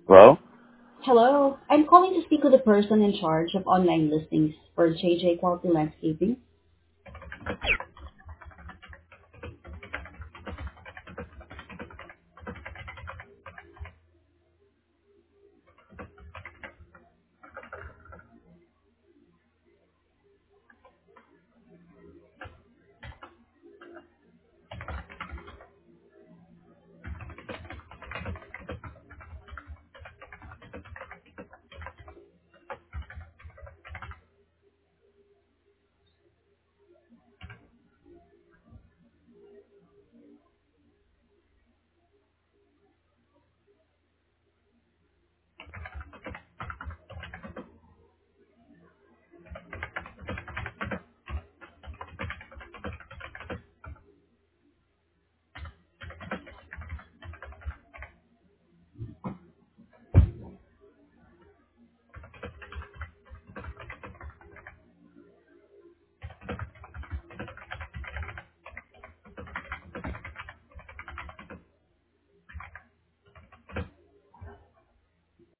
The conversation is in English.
Hello? Hello, I'm calling to speak with the person in charge of online listings for JJ Quality Landscaping.